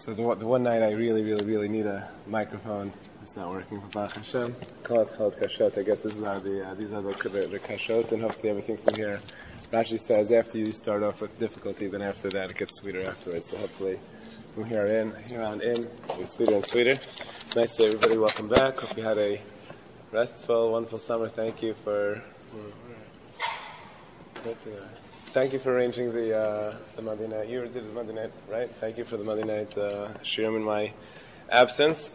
So the one night I really need a microphone. It's not working. Baruch Hashem. Call it kashot. I guess these are the kashot, and hopefully everything from here. Rashi says after you start off with difficulty, then after that it gets sweeter afterwards. So hopefully from here on in, it's sweeter and sweeter. Nice to everybody. Welcome back. Hope you had a restful, wonderful summer. Thank you for arranging the Monday night. You did the Monday night, right? Thank you for the Monday night shiurim in my absence.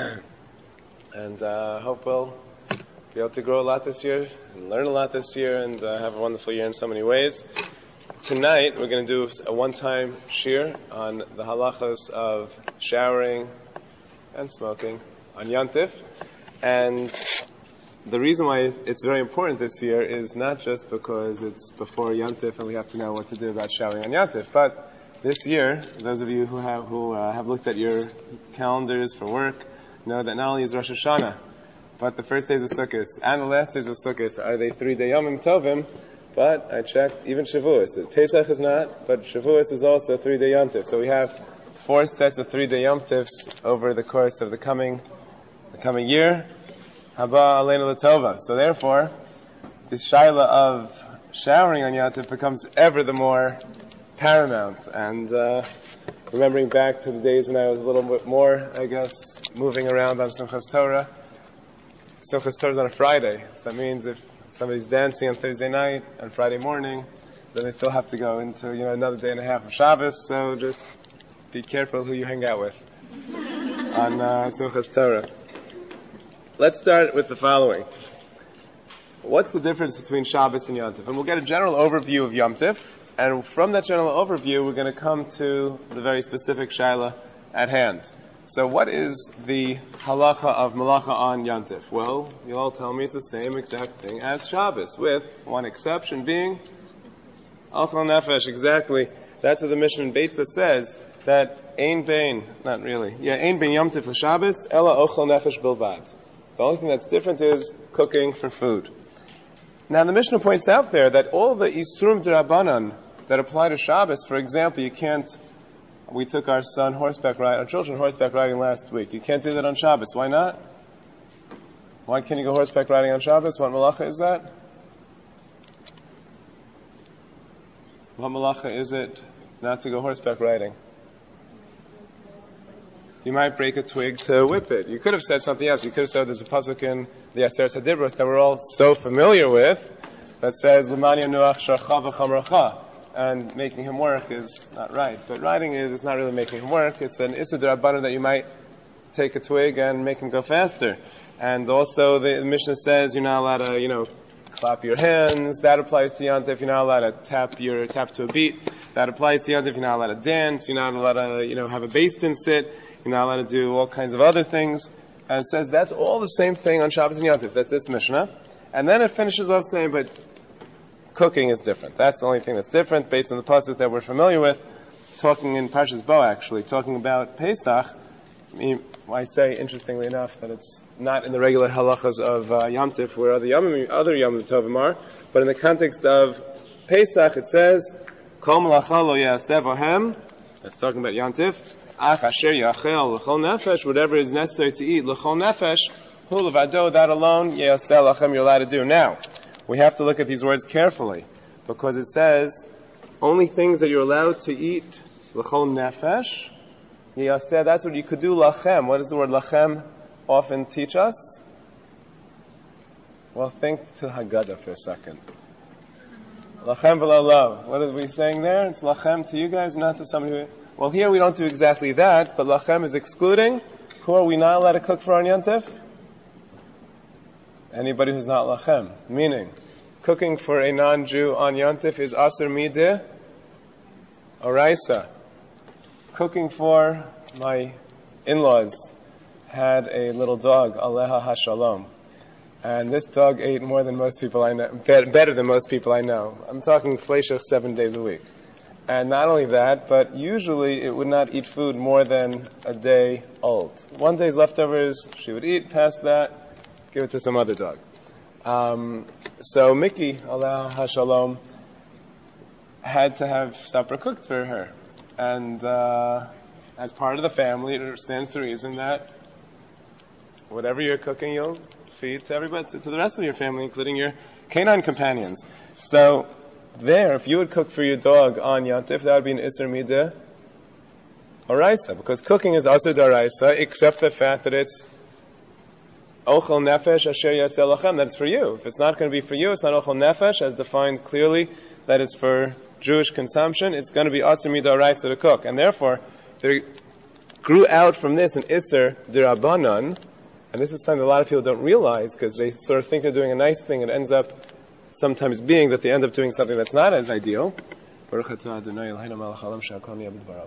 And hope we'll be able to grow a lot this year and learn a lot this year and have a wonderful year in so many ways. Tonight we're going to do a one-time shiur on the halachas of showering and smoking on Yantif. And the reason why it's very important this year is not just because it's before Yantif and we have to know what to do about showering on Yantif, but this year, those of you who have looked at your calendars for work know that not only is Rosh Hashanah, but the first days of Sukkot and the last days of Sukkot are they 3-day Yomim Tovim. But I checked, even Shavuos. Pesach is not, but Shavuos is also 3-day Yom Tov. So we have 4 sets of 3-day Yom Tovs over the course of the coming year. Haba Aleinu L'Tova. So therefore, the shaila of showering on Yom Tov becomes ever the more paramount. And remembering back to the days when I was a little bit more, I guess, moving around on Simchas Torah. Simchas Torah is on a Friday. So that means if somebody's dancing on Thursday night and Friday morning, then they still have to go into another day and a half of Shabbos. So just be careful who you hang out with on Simchas Torah. Let's start with the following. What's the difference between Shabbos and Yom Tov? And we'll get a general overview of Yom Tov. And from that general overview, we're going to come to the very specific shaila at hand. So what is the halacha of malacha on Yom Tov? Well, you'll all tell me it's the same exact thing as Shabbos, with one exception being Achal Nefesh. Exactly. That's what the Mishnah in Beitza says, that Ein Bein, not really, Ein Bein Yom Tov l'Shabbos, Ela Ochel Nefesh Bilvad. The only thing that's different is cooking for food. Now the Mishnah points out there that all the Isurim D'Rabbanan that apply to Shabbos, for example, we took our children horseback riding last week. You can't do that on Shabbos. Why not? Why can't you go horseback riding on Shabbos? What malacha is that? What malacha is it not to go horseback riding? You might break a twig to whip it. You could have said something else. You could have said there's a pasuk in the Aseret HaDibros that we're all so familiar with that says, L'man yanuach sharcha v'chamracha. And making him work is not right. But riding is not really making him work. It's an Issur D'Rabbanan that you might take a twig and make him go faster. And also the Mishnah says you're not allowed to, clap your hands. That applies to Yom Tov. You're not allowed to tap to a beat. That applies to Yom Tov. You're not allowed to dance. You're not allowed to, have a bass and sit. You're not allowed to do all kinds of other things. And it says that's all the same thing on Shabbos and Yom Tov. That's this Mishnah. And then it finishes off saying, but cooking is different. That's the only thing that's different based on the pasuk that we're familiar with. Talking in Parshas Bo, actually, talking about Pesach. I say, interestingly enough, that it's not in the regular halachas of Yom Tov, where other Yom Tovim are, but in the context of Pesach, it says, Kol malacha lo ya'aseh v'hem. That's talking about Yom Tov. Ach asher yachel l'chol nefesh, whatever is necessary to eat l'chol nefesh, hu levado, that alone, ya'aseh lachem, you're allowed to do. Now, we have to look at these words carefully, because it says, only things that you're allowed to eat, l'chol nefesh, yaseh, that's what you could do, lachem. What does the word lachem often teach us? Well, think to Haggadah for a second. Lachem v'lalav. What are we saying there? It's lachem to you guys, not to somebody who... Well, here we don't do exactly that, but lachem is excluding. Who are we not allowed to cook for on Yom Tov? Anybody who's not lachem. Meaning, cooking for a non-Jew on Yom Tov is asur mideh oraisa. Cooking for my in-laws had a little dog, Aleha Hashalom. And this dog ate more than most people I know, better than most people I know. I'm talking fleishach 7 days a week. And not only that, but usually it would not eat food more than a day old. 1 day's leftovers, she would eat. Past that, give it to some other dog. So Mickey, Allah Hashalom, had to have supper cooked for her. And as part of the family, it stands to reason that whatever you're cooking, you'll feed to everybody, to the rest of your family, including your canine companions. So there, if you would cook for your dog on Yantif, that would be an Isser Midah Oraisa, because cooking is Asur D'Oraisa, except the fact that it's Ochel Nefesh Asher Yaseh Lachem, that it's for you. If it's not going to be for you, it's not Ochel Nefesh, as defined clearly, that it's for Jewish consumption, it's going to be Asur Midah Oraisa to cook. And therefore, there grew out from this an Isser D'Rabbanan, and this is something that a lot of people don't realize, because they sort of think they're doing a nice thing, and it ends up sometimes being that they end up doing something that's not as ideal. Baruch atah Adonai Eloheinu melech haolam she'akol niyeh b'dvaro.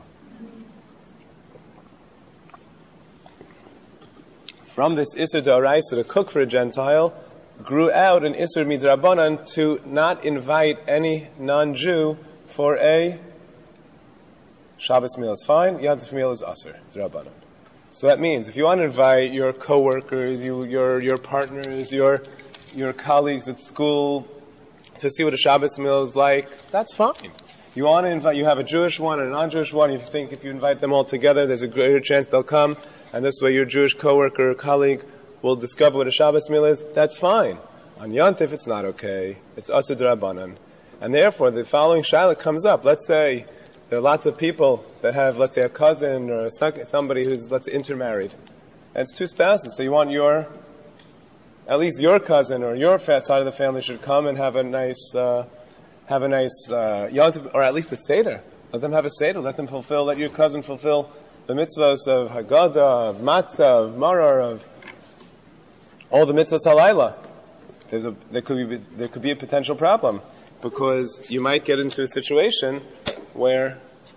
From this Isser D'Oraisa to cook for a Gentile, grew out an Isser Midrabanan to not invite any non-Jew for a Shabbos meal is fine, Yantif meal is Asur D'Rabbanan. So that means if you want to invite your coworkers, your partners, your colleagues at school to see what a Shabbos meal is like, that's fine. You want to invite, you have a Jewish one and a non-Jewish one, you think if you invite them all together, there's a greater chance they'll come, and this way your Jewish coworker or colleague will discover what a Shabbos meal is, that's fine. On Yantif, it's not okay. It's Asur D'Rabbanan. And therefore, the following shayla comes up. Let's say there are lots of people that have, let's say, a cousin or somebody who's, let's say, intermarried. And it's two spouses, so you want at least your cousin or your side of the family should come and have a nice Yantif, or at least a Seder. Let them have a Seder. Let your cousin fulfill the mitzvahs of Haggadah, of Matzah, of Marar, of all the mitzvahs halayla. There could be a potential problem, because you might get into a situation where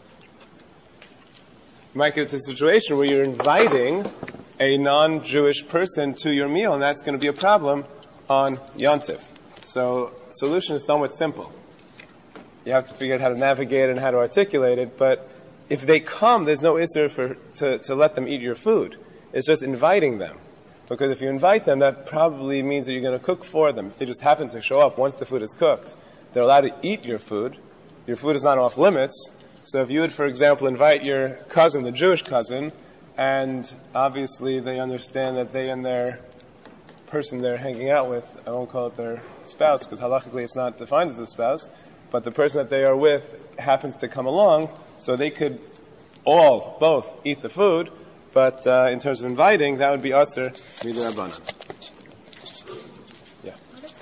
you're inviting a non-Jewish person to your meal, and that's going to be a problem on Yantif. So, solution is somewhat simple. You have to figure out how to navigate and how to articulate it, but if they come, there's no Isser to let them eat your food. It's just inviting them. Because if you invite them, that probably means that you're going to cook for them. If they just happen to show up once the food is cooked, they're allowed to eat your food. Your food is not off limits. So if you would, for example, invite your cousin, the Jewish cousin, and obviously they understand that they and their person they're hanging out with, I won't call it their spouse, because halachically it's not defined as a spouse, but the person that they are with happens to come along, so they could both eat the food, but in terms of inviting, that would be Asur Midrabanan. Yeah.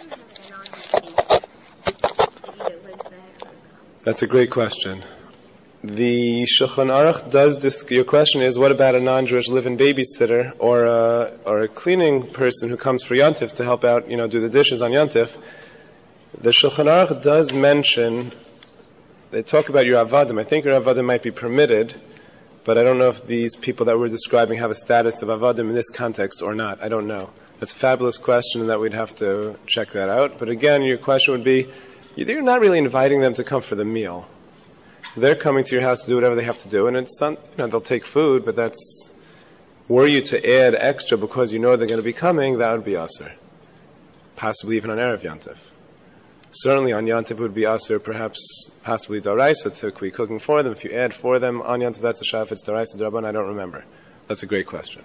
That's a great question. The Shulchan Aruch does your question is, what about a non-Jewish live-in babysitter or a cleaning person who comes for Yantif to help out, do the dishes on Yantif? The Shulchan Aruch does mention, they talk about your avadim. I think your avadim might be permitted, but I don't know if these people that we're describing have a status of avadim in this context or not. I don't know. That's a fabulous question, and that we'd have to check that out. But again, your question would be, you're not really inviting them to come for the meal. They're coming to your house to do whatever they have to do, and it's they'll take food, but were you to add extra because you know they're going to be coming, that would be Asur. Possibly even on Erev Yantif. Certainly on Yantif it would be Asur, possibly D'Oraisa to be cooking for them. If you add for them on Yantif, that's a Shaf, it's D'Oraisa, D'Rabbanan, I don't remember. That's a great question.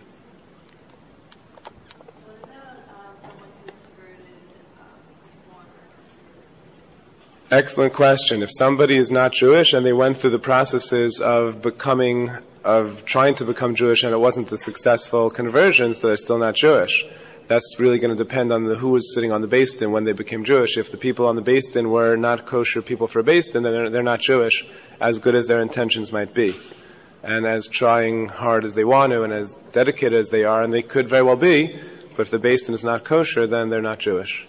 Excellent question. If somebody is not Jewish and they went through the processes of trying to become Jewish and it wasn't a successful conversion, so they're still not Jewish, that's really going to depend on who was sitting on the Beis Din when they became Jewish. If the people on the Beis Din were not kosher people for Beis Din, then they're not Jewish, as good as their intentions might be. And as trying hard as they want to and as dedicated as they are, and they could very well be, but if the Beis Din is not kosher, then they're not Jewish.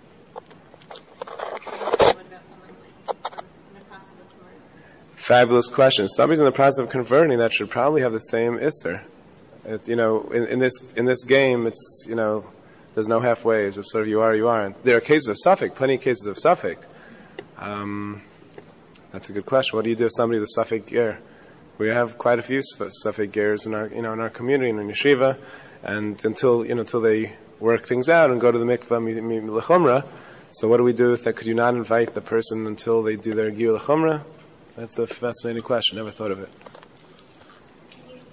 Fabulous question. If somebody's in the process of converting, that should probably have the same Isser. In this game, it's, there's no halfways. It's sort of you are, you aren't. There are cases of Suffolk, plenty of cases of Suffolk. That's a good question. What do you do if somebody's a Suffolk ger? We have quite a few Suffolk gers in our community, in our yeshiva, and until they work things out and go to the mikvah l'chumra. So what do we do with that? Could you not invite the person until they do their giyur l'chumra? That's a fascinating question. Never thought of it. Can you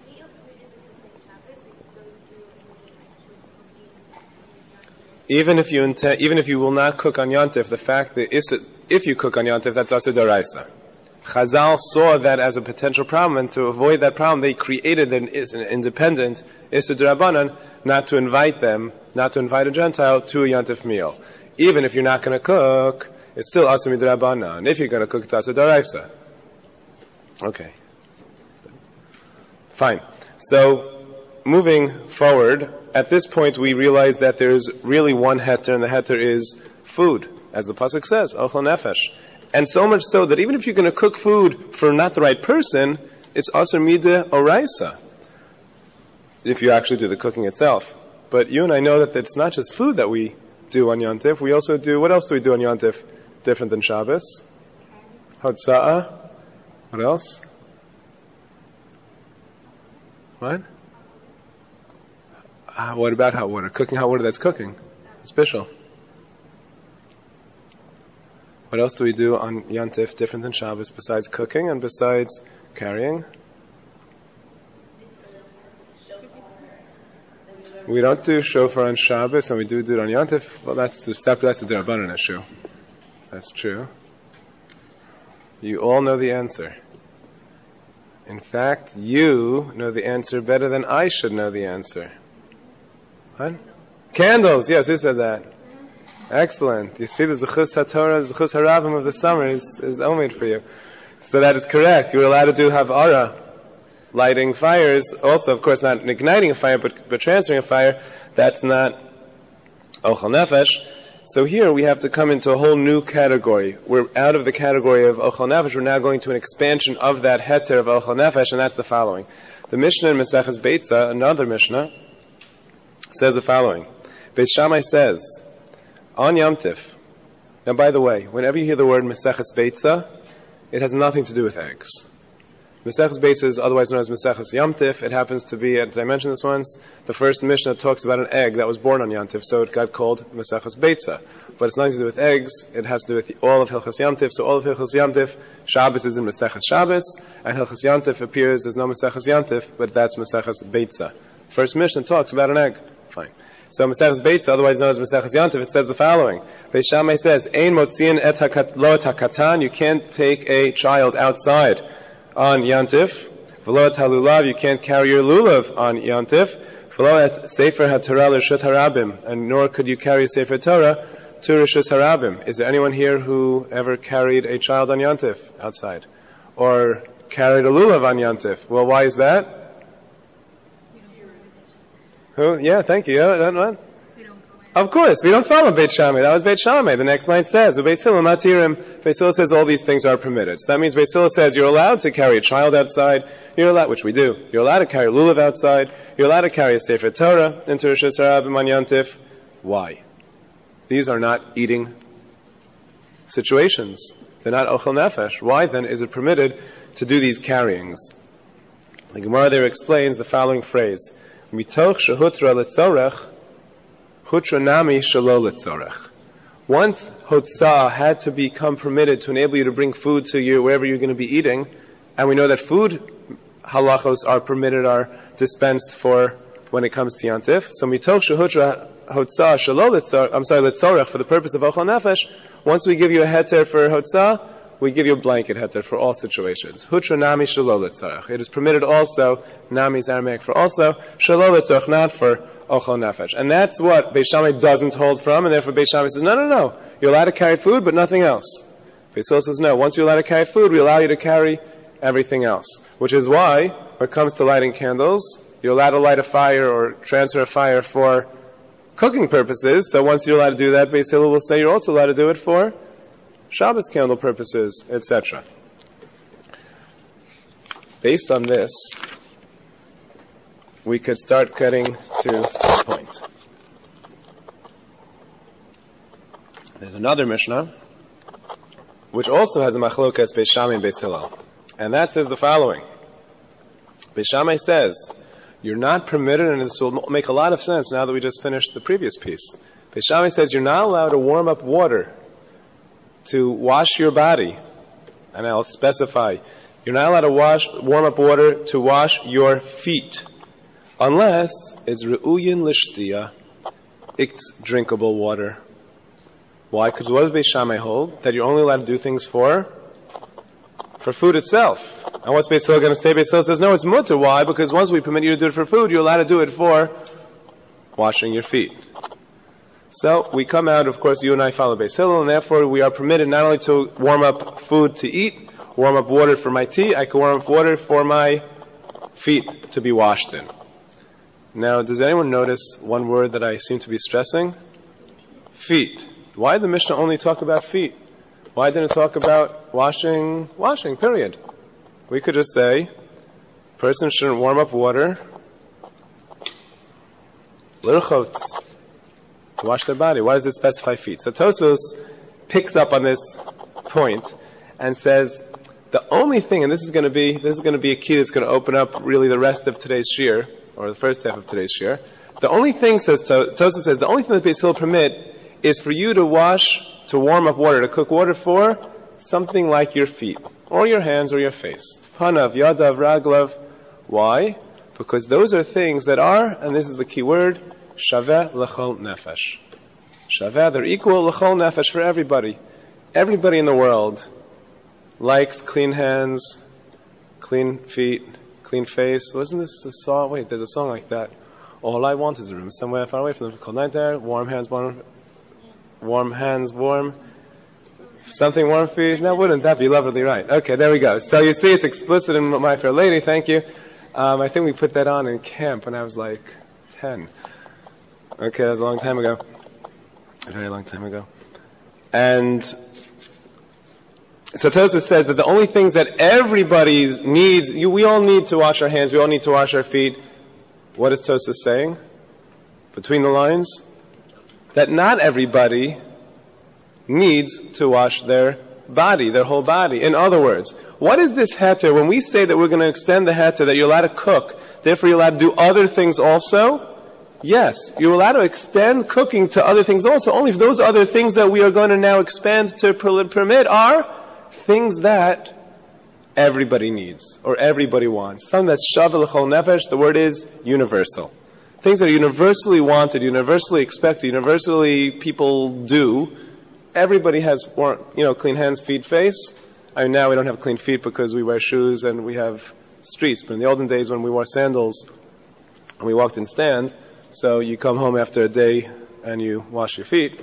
even if you will not cook on Yontif, the fact that if you cook on Yontif, that's Asur D'Oraisa. Chazal saw that as a potential problem, and to avoid that problem, they created an independent Isur D'Rabbanan, not to invite a Gentile to a Yontif meal. Even if you're not going to cook, it's still Asur D'Rabbanan. If you're going to cook, it's Asur D'Oraisa. Okay. Fine. So, moving forward, at this point we realize that there's really one heter, and the heter is food, as the pasuk says, Ochel Nefesh. And so much so that even if you're going to cook food for not the right person, it's Asur Mida Oraisa, if you actually do the cooking itself. But you and I know that it's not just food that we do on Yontif. We also do, what else do we do on Yontif different than Shabbos? Hotza'ah. What else? What? What about hot water? Cooking hot water, that's cooking. It's special. What else do we do on Yontif different than Shabbos besides cooking and besides carrying? We don't do shofar on Shabbos, and we do it on Yontif. Well, that's the D'Rabbanan issue. That's true. You all know the answer. In fact, you know the answer better than I should know the answer. What? Candles, yes, who said that? Excellent. You see, the Zechus HaTorah, the Zechus HaRabim of the summer is omid for you. So that is correct. You were allowed to do Havara, lighting fires. Also, of course, not igniting a fire, but transferring a fire. That's not Ochel Nefesh. So here we have to come into a whole new category. We're out of the category of Ochel Nefesh. We're now going to an expansion of that heter of Ochel Nefesh, and that's the following. The Mishnah in Maseches Beitza, another Mishnah, says the following. Beis Shammai says, on Yom Tif. Now, by the way, whenever you hear the word Maseches Beitza, it has nothing to do with eggs. Maseches Beitza is otherwise known as Maseches Yom Tif. It happens to be, did I mention this once? The first Mishnah talks about an egg that was born on Yom Tif, so it got called Maseches Beitza. But it's nothing to do with eggs. It has to do with all of Hilchos Yom Tif. So all of Hilchos Yom Tif, Shabbos is in Maseches Shabbos, and Hilchos Yom Tif appears as no Maseches Yom Tif, but that's Maseches Beitza. First Mishnah talks about an egg. Fine. So Maseches Beitza, otherwise known as Maseches Yontif, it says the following. Beis Shammai says, Ein motziin lo et hakatan, you can't take a child outside on Yontif. V'lo et halulav, you can't carry your lulav on Yontif. V'lo et sefer haTorah l'reshut harabim, and nor could you carry Sefer Torah to Reshus harabim. Is there anyone here who ever carried a child on Yontif outside? Or carried a lulav on Yontif? Well, why is that? Who? Yeah, thank you. What? Of course, we don't follow Beit Shammai. That was Beit Shammai. The next line says, Beis Hillel matirim. Beis Hillel says all these things are permitted. So that means Beis Hillel says you're allowed to carry a child outside. You're allowed, which we do. You're allowed to carry lulav outside. You're allowed to carry a Sefer Torah into Reshus harabim on Yontif. Why? These are not eating situations. They're not Ochel Nefesh. Why then is it permitted to do these carryings? The Gemara there explains the following phrase. Mitoch shehutra letzorech, hutra nami shelo letzorech. Once hotzah had to become permitted to enable you to bring food to you wherever you're going to be eating, and we know that food halachos are permitted, are dispensed for when it comes to Yontif. So mitoch shehutra hotzah shelo letzorech, for the purpose of Ochel Nefesh, once we give you a heter for hotzah, we give you a blanket heter for all situations. Hutra nami shelo letzorech. It is permitted also, nami is Aramaic for also, shelo letzorech, not for Ochel Nefesh. And that's what Beis Shammai doesn't hold from, and therefore Beis Shammai says, no. You're allowed to carry food, but nothing else. Beis Hillel says, no. Once you're allowed to carry food, we allow you to carry everything else. Which is why, when it comes to lighting candles, you're allowed to light a fire or transfer a fire for cooking purposes. So once you're allowed to do that, Beis Hillel will say you're also allowed to do it for Shabbos candle purposes, etc. Based on this, we could start getting to the point. There's another Mishnah, which also has a machlokas Beis Shammai and Beis Hillel. And that says the following. Beis Shammai says, you're not permitted, and this will make a lot of sense now that we just finished the previous piece. Beis Shammai says you're not allowed to warm up water to wash your body. And I'll specify, you're not allowed to warm up water to wash your feet, unless it's re'uyin l'shtiyah. it's drinkable water. Why? Because what does Beis Shammai hold? That you're only allowed to do things for food itself. And what's Beis Hillel going to say? Beis Hillel says, no, it's mutter. Why? Because once we permit you to do it for food, you're allowed to do it for washing your feet. So we come out, of course, you and I follow Beis Hillel, and therefore we are permitted not only to warm up food to eat, warm up water for my tea, I can warm up water for my feet to be washed in. Now, does anyone notice one word that I seem to be stressing? Feet. Why did the Mishnah only talk about feet? Why didn't it talk about washing, period? We could just say, person shouldn't warm up water, l'rchotz, to wash their body. Why does it specify feet? So Tosfos picks up on this point and says, the only thing, and this is going to be a key that's going to open up really the rest of today's shir, or the first half of today's shir. The only thing, Tosfos says, the only thing that Beis Hillel permit is for you to warm up water, to cook water for something like your feet, or your hands, or your face. Panav, yadav, raglav. Why? Because those are things that are, and this is the key word, shaveh l'chol nefesh. Shaveh, they're equal l'chol nefesh for everybody. Everybody in the world likes clean hands, clean feet, clean face. Wasn't this a song? Wait, there's a song like that. All I want is a room somewhere far away from the cold night there. Warm hands, warm. Something warm feet. Now, wouldn't that be lovely, right? Okay, there we go. So you see, it's explicit in My Fair Lady. Thank you. I think we put that on in camp when I was like 10. Okay, that was a long time ago. A very long time ago. And so Tosfos says that the only things that everybody needs, we all need to wash our hands, we all need to wash our feet. What is Tosfos saying? Between the lines? That not everybody needs to wash their body, their whole body. In other words, what is this heter? When we say that we're going to extend the heter, that you're allowed to cook, therefore you're allowed to do other things also? Yes, you're allowed to extend cooking to other things also, only if those other things that we are going to now expand to permit are things that everybody needs, or everybody wants. Something that's shaveh l'chol nefesh, the word is universal. Things that are universally wanted, universally expected, universally people do. Everybody has, clean hands, feet, face. I mean, now we don't have clean feet because we wear shoes and we have streets. But in the olden days when we wore sandals and we walked in stand, so you come home after a day and you wash your feet.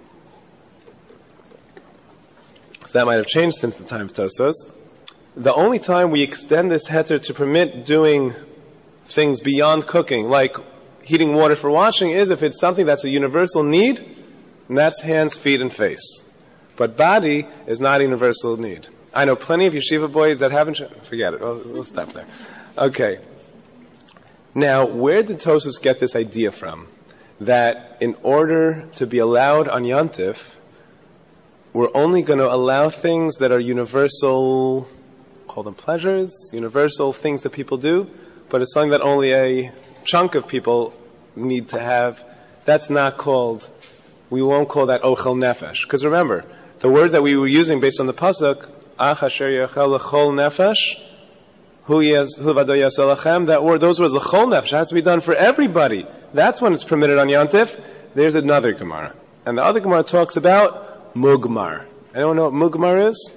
So that might have changed since the time of Tosfos. The only time we extend this heter to permit doing things beyond cooking, like heating water for washing, is if it's something that's a universal need, and that's hands, feet, and face. But body is not a universal need. I know plenty of yeshiva boys that haven't... Forget it. We'll stop there. Okay. Now, where did Tosfos get this idea from? That in order to be allowed on Yantif, we're only going to allow things that are universal, call them pleasures, universal things that people do, but it's something that only a chunk of people need to have. That's not called... We won't call that ochel nefesh. Because remember, the word that we were using based on the pasuk, ach asher yachel l'chol nefesh, hu vado yaseh lachem, that word, those words, l'chol nefesh, has to be done for everybody. That's when it's permitted on Yantif. There's another Gemara. And the other Gemara talks about mugmar. Anyone know what mugmar is?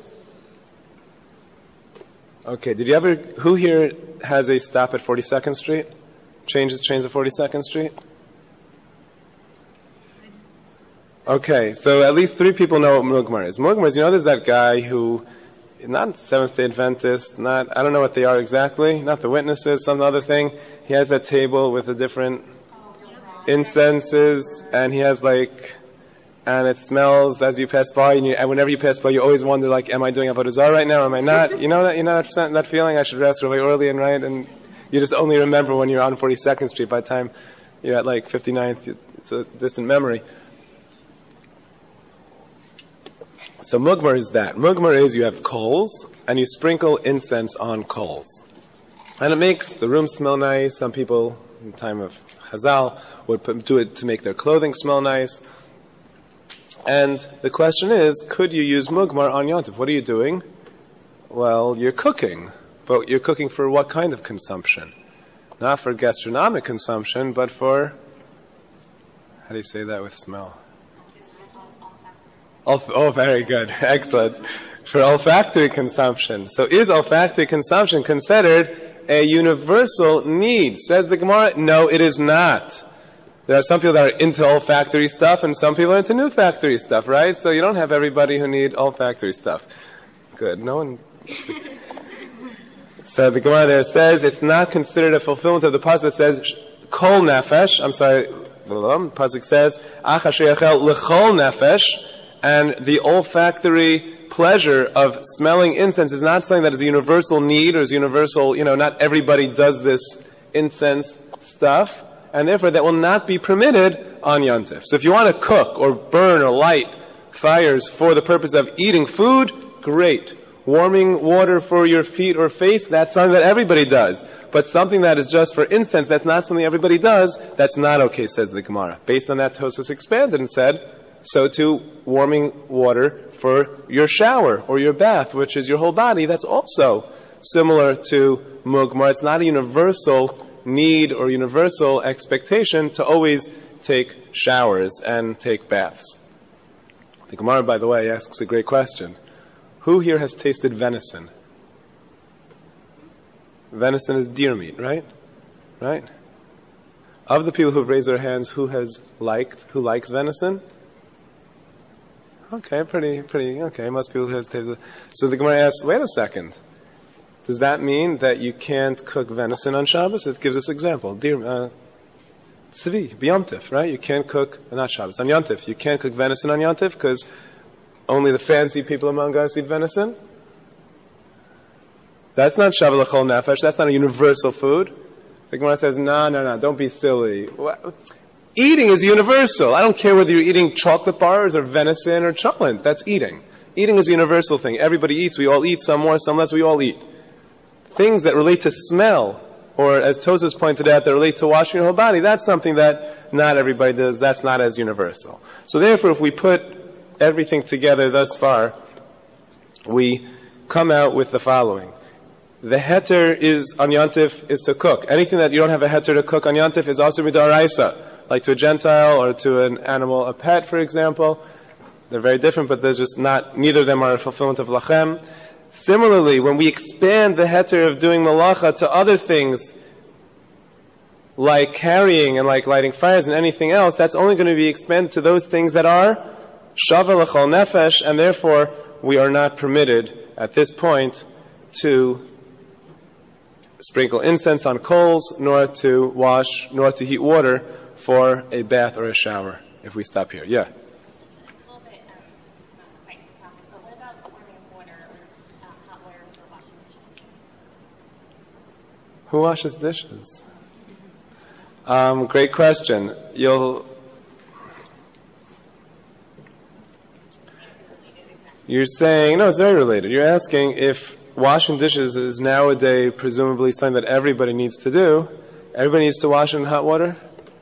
Okay, who here has a stop at 42nd Street? Change to 42nd Street? Okay, so at least 3 people know what mugmar is. Mugmar is, there's that guy who, not Seventh-day Adventist, I don't know what they are exactly, not the witnesses, some other thing. He has that table with the different incenses, and he has and it smells as you pass by, and whenever you pass by, you always wonder, am I doing Avodah Zarah right now, or am I not? You know that feeling? I should rest really early and right, and you just only remember when you're on 42nd Street. By the time you're at 59th, it's a distant memory. So mugmar is that. Mugmar is you have coals, and you sprinkle incense on coals. And it makes the room smell nice. Some people, in the time of Chazal, would do it to make their clothing smell nice. And the question is, could you use mugmar on Yontif? What are you doing? Well, you're cooking. But you're cooking for what kind of consumption? Not for gastronomic consumption, but for How do you say that with smell? Oh, very good. Excellent. For olfactory consumption. So is olfactory consumption considered a universal need? Says the Gemara, no, it is not. There are some people that are into olfactory stuff and some people are into olfactory stuff, right? So you don't have everybody who need olfactory stuff. Good. No one... So the Gemara there says it's not considered a fulfillment of the pasuk that says kol nefesh. I'm sorry, the pasuk says ach asher yachel lechol nefesh, and the olfactory pleasure of smelling incense is not something that is a universal need or is universal. Not everybody does this incense stuff, and therefore that will not be permitted on Yom Tov. So if you want to cook or burn or light fires for the purpose of eating food, great. Warming water for your feet or face, that's something that everybody does. But something that is just for incense, that's not something everybody does, that's not okay, says the Gemara. Based on that, Tosfos expanded and said, so too, warming water for your shower or your bath, which is your whole body, that's also similar to mugmar. It's not a universal need or universal expectation to always take showers and take baths. The Gemara, by the way, asks a great question. Who here has tasted venison? Venison is deer meat, right? Right? Of the people who have raised their hands, who likes venison? Okay, pretty, okay. Most people has tasted. So the Gemara asks, wait a second. Does that mean that you can't cook venison on Shabbos? It gives us an example. Deer, tzvi, Yom Tov, right? You can't cook, not Shabbos, on Yom Tov. You can't cook venison on Yom Tov because only the fancy people among us eat venison? That's not shavu l'chol nefesh. That's not a universal food. The Gemara says, no, don't be silly. Eating is universal. I don't care whether you're eating chocolate bars or venison or cholent. That's eating. Eating is a universal thing. Everybody eats. We all eat. Some more, some less. We all eat. Things that relate to smell, or as Tosfos pointed out, that relate to washing your whole body, that's something that not everybody does. That's not as universal. So therefore, if we put everything together thus far, we come out with the following. The heter is on Yom Tov is to cook. Anything that you don't have a heter to cook on Yom Tov is also midaraisa, like to a Gentile or to an animal, a pet, for example. They're very different, but there's just neither of them are a fulfillment of lachem. Similarly, when we expand the heter of doing malacha to other things, like carrying and like lighting fires and anything else, that's only going to be expanded to those things that are Shava l'chol nefesh, and therefore we are not permitted at this point to sprinkle incense on coals, nor to wash, nor to heat water for a bath or a shower. If we stop here, yeah. A little bit fight topic, but what about warming water or hot water for washing dishes? Who washes dishes? Great question. You're saying, no, it's very related. You're asking if washing dishes is nowadays presumably something that everybody needs to do. Everybody needs to wash in hot water?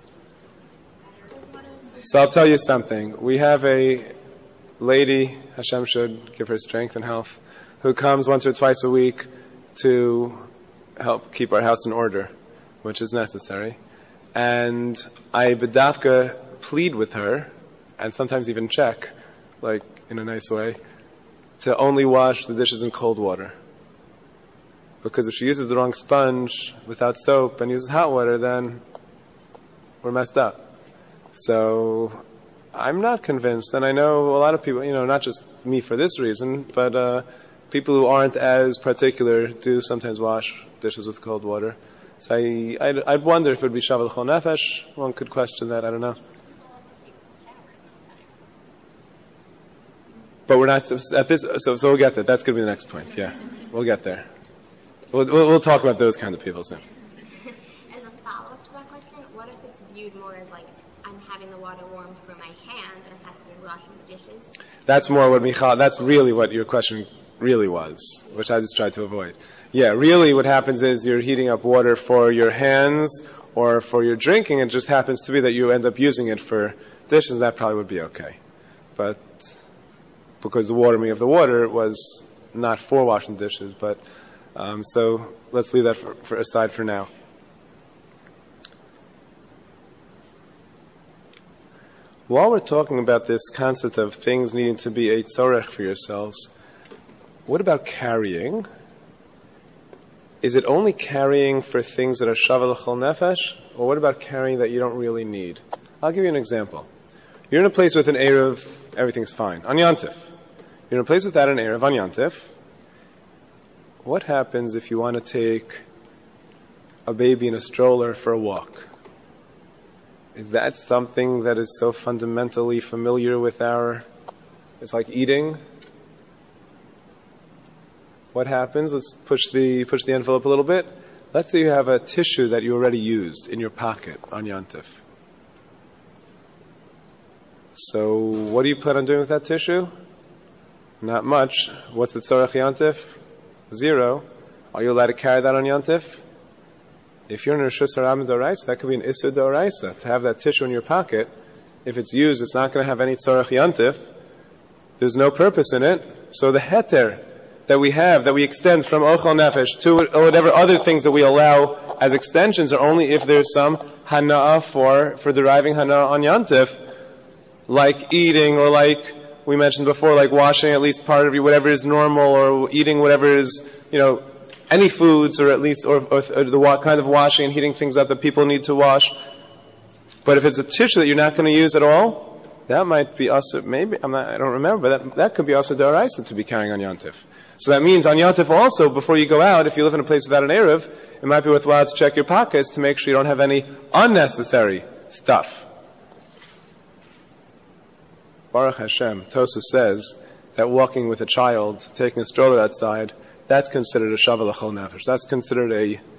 So I'll tell you something. We have a lady, Hashem should give her strength and health, who comes once or twice a week to help keep our house in order, which is necessary. And I bedafka plead with her, and sometimes even check, like in a nice way, to only wash the dishes in cold water. Because if she uses the wrong sponge without soap and uses hot water, then we're messed up. So I'm not convinced, and I know a lot of people, not just me for this reason, but people who aren't as particular do sometimes wash dishes with cold water. So I'd wonder if it would be shavu l'chol nefesh. One could question that, I don't know. But we're not at this, so we'll get there. That's going to be the next point. Yeah, we'll get there. We'll talk about those kind of people soon. As a follow-up to that question, what if it's viewed more as like I'm having the water warm for my hands and I have to be washing the dishes? That's more what Michal. That's really what your question really was, which I just tried to avoid. Yeah, really, what happens is you're heating up water for your hands or for your drinking. It just happens to be that you end up using it for dishes. That probably would be okay, but because the warming of the water was not for washing dishes, but so let's leave that for aside for now. while we're talking about this concept of things needing to be a tzorech for yourselves, what about carrying? Is it only carrying for things that are shava l'chol nefesh, or what about carrying that you don't really need? I'll give you an example. You're in a place with an Erev, everything's fine. On Yontif. You're in a place without an Erev on Yontif. What happens if you want to take a baby in a stroller for a walk? Is that something that is so fundamentally familiar with it's like eating? What happens? Let's push the envelope a little bit. Let's say you have a tissue that you already used in your pocket on Yontif. So what do you plan on doing with that tissue? Not much. What's the tzorech Yontif? 0. Are you allowed to carry that on Yontif? If you're in a Reshus Harabim D'Oraisa, that could be an Issur D'Oraisa. To have that tissue in your pocket, if it's used, it's not going to have any tzorech Yontif. There's no purpose in it. So the heter that we have, that we extend from Ochel Nefesh to whatever other things that we allow as extensions are only if there's some hana'ah for deriving hana'ah on Yontif, like eating, or like we mentioned before, like washing at least part of whatever is normal, or eating whatever is, any foods, or at least, or the kind of washing and heating things up that people need to wash. But if it's a tissue that you're not going to use at all, that might be also, maybe, I don't remember, but that could be also D'Oraisa to be carrying on Yontif. So that means on Yontif also, before you go out, if you live in a place without an Erev, it might be worthwhile to check your pockets to make sure you don't have any unnecessary stuff. Baruch Hashem, Tosa says that walking with a child, taking a stroller outside, that's considered a shava l'chol nefesh. That's considered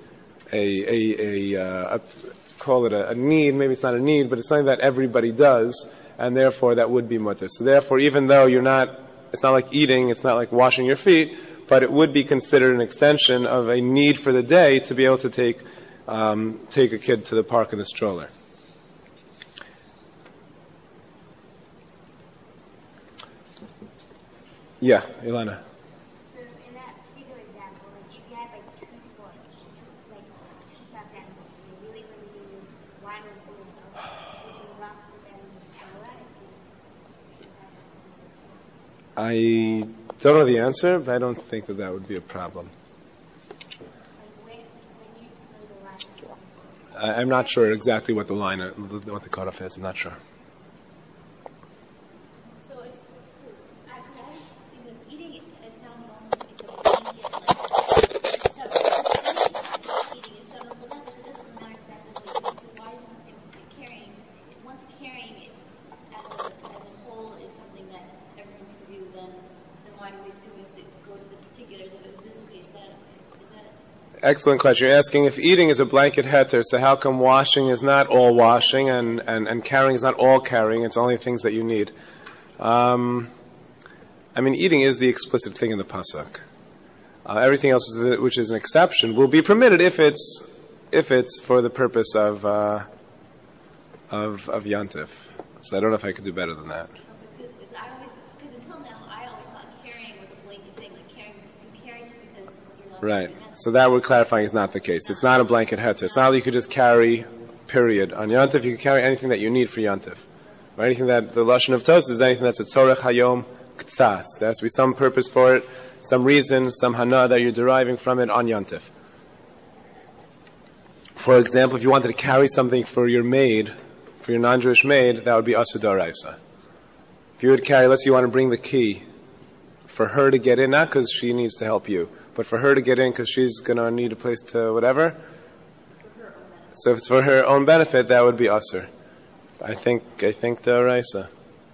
call it a need. Maybe it's not a need, but it's something that everybody does, and therefore that would be mutter. So therefore, even though it's not like eating, it's not like washing your feet, but it would be considered an extension of a need for the day to be able to take a kid to the park in a stroller. Yeah, Ilana. So in that particular example, if you had two stuffed animals, you really wouldn't use one with something else. You can rough them I don't know the answer, but I don't think that would be a problem. I'm not sure exactly what the line, what the cutoff is. I'm not sure. Excellent question. You're asking if eating is a blanket heter, so how come washing is not all washing and carrying is not all carrying, it's only things that you need? Eating is the explicit thing in the pasuk. Everything else, which is an exception, will be permitted if it's for the purpose of Yantif. So I don't know if I could do better than that. Because until now, I always thought carrying was a blanket thing, like carrying just because you're not right. So that we're clarifying is not the case. It's not a blanket heter. It's not that you could just carry, period. On Yantif, you can carry anything that you need for Yantif. Or anything that, the Lashon of Tos is anything that's a Tzorech Hayom Ktsas. There has to be some purpose for it, some reason, some hana that you're deriving from it on Yantif. For example, if you wanted to carry something for your maid, for your non-Jewish maid, that would be Issur D'Oraisa. If you would carry, let's say you want to bring the key for her to get in, not because she needs to help you, but for her to get in because she's going to need a place to whatever. So if it's for her own benefit, that would be Issur. I think D'Oraisa.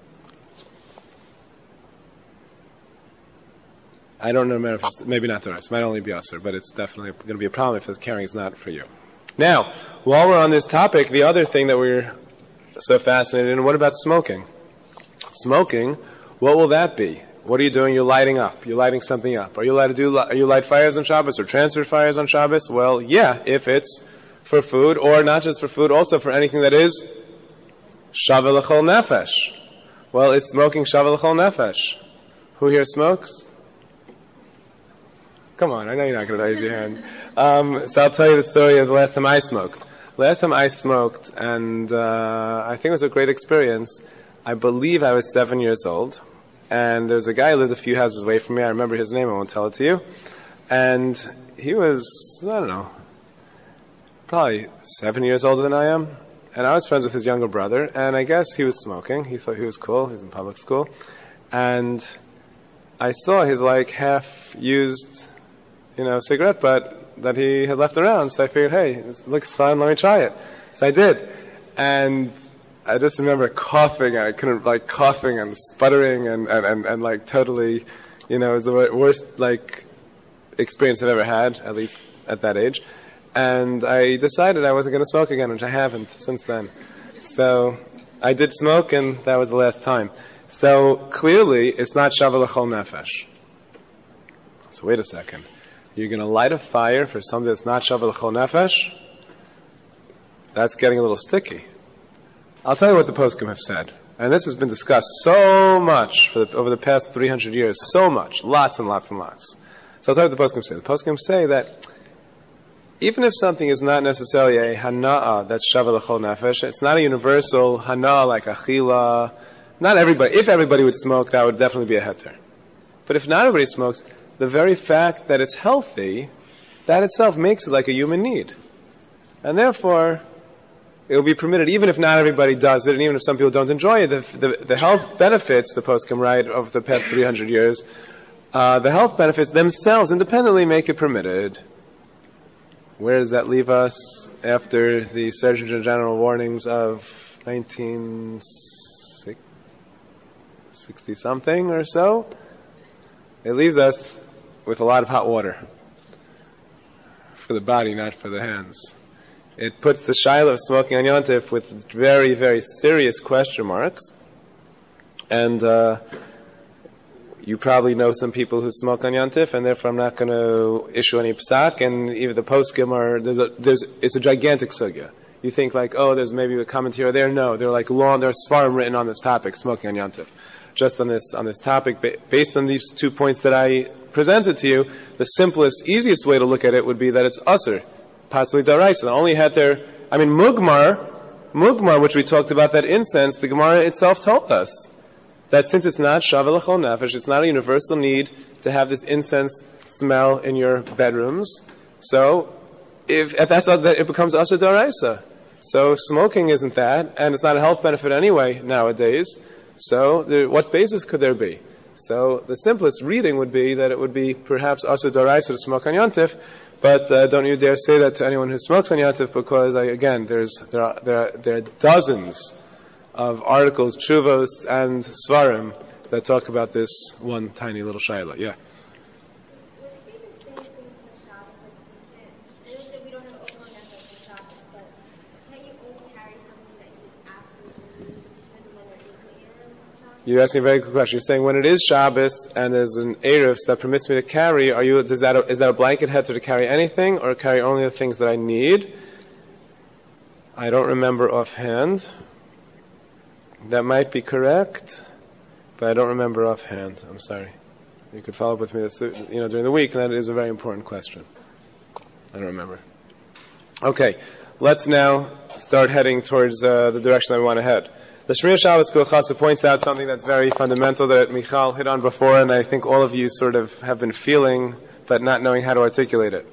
I don't remember if it's, maybe not D'Oraisa. It might only be Issur, but it's definitely going to be a problem if the carrying is not for you. Now, while we're on this topic, the other thing that we're so fascinated in, what about smoking? Smoking, what will that be? What are you doing? You're lighting up. You're lighting something up. Are you light fires on Shabbos or transfer fires on Shabbos? Well, yeah, if it's for food, or not just for food, also for anything that is Shava l'chol nefesh. Well, is smoking Shava l'chol nefesh? Who here smokes? Come on, I know you're not going to raise your hand. So I'll tell you the story of the last time I smoked. Last time I smoked, and I think it was a great experience. I believe I was 7 years old, and there was a guy who lived a few houses away from me. I remember his name. I won't tell it to you. And he was, I don't know, probably 7 years older than I am. And I was friends with his younger brother, and I guess he was smoking. He thought he was cool. He was in public school. And I saw his half-used, cigarette butt that he had left around. So I figured, hey, it looks fun. Let me try it. So I did. And I just remember coughing. I couldn't, coughing and sputtering and totally, it was the worst, experience I've ever had, at least at that age. And I decided I wasn't going to smoke again, which I haven't since then. So I did smoke, and that was the last time. So clearly, it's not Shava L'chol Nefesh. So wait a second. You're going to light a fire for something that's not Shava L'chol Nefesh? That's getting a little sticky. I'll tell you what the poskim have said. And this has been discussed so much over the past 300 years. So much. Lots and lots and lots. So I'll tell you what the poskim say. The poskim say that even if something is not necessarily a hana'ah that's Shava L'chol Nefesh, it's not a universal hana'ah like achila. Not everybody. If everybody would smoke, that would definitely be a heter. But if not everybody smokes, the very fact that it's healthy, that itself makes it like a human need. And therefore, it will be permitted, even if not everybody does it, and even if some people don't enjoy it, the health benefits, the poskim write, of the past 300 years, the health benefits themselves independently make it permitted. Where does that leave us after the Surgeon General warnings of 1960-something or so? It leaves us with a lot of hot water. For the body, not for the hands. It puts the shaila of smoking on Yontif with very, very serious question marks. And you probably know some people who smoke on Yontif, and therefore I'm not going to issue any psak. And even the poskim it's a gigantic sugya. You think there's maybe a comment here or there. No, they're long. There's svarim written on this topic, smoking on Yontif. Just on this topic, based on these 2 points that I presented to you, the simplest, easiest way to look at it would be that it's usr, possibly daraisa. The only heter, mugmar, which we talked about, that incense, the Gemara itself told us that since it's not Shava L'chol Nefesh, it's not a universal need to have this incense smell in your bedrooms. So, if that's all, that it becomes usr daraisa. So smoking isn't that, and it's not a health benefit anyway nowadays. So what basis could there be? So the simplest reading would be that it would be perhaps asur d'oraisa to smoke on Yontif, but don't you dare say that to anyone who smokes on Yontif, because there are dozens of articles, tshuvos, and svarim that talk about this one tiny little shaila. Yeah. You're asking a very good question. You're saying when it is Shabbos and there's an Erev that permits me to carry, is that a blanket heter to carry anything or carry only the things that I need? I don't remember offhand. That might be correct, but I don't remember offhand. I'm sorry. You could follow up with me during the week, and that is a very important question. I don't remember. Okay, let's now start heading towards the direction that we want to head. The Shmir Shabbos Kilchasa points out something that's very fundamental that Michal hit on before, and I think all of you sort of have been feeling, but not knowing how to articulate it.